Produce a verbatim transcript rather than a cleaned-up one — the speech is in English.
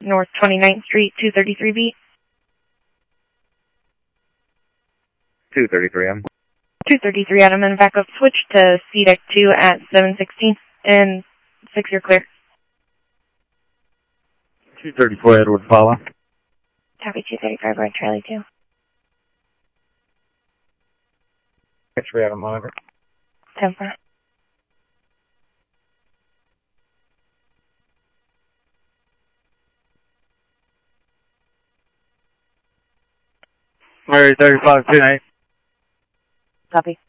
North twenty-ninth Street, two thirty-three B. two thirty-three, Adam. two thirty-three, Adam, and back up switch to C deck two at seven sixteen, and six, you're clear. two thirty-four, Edward, follow. Copy, two thirty-five, right, Charlie two. X-ray, Adam, monitor. ten four. Mary thirty-five, two eight. Copy.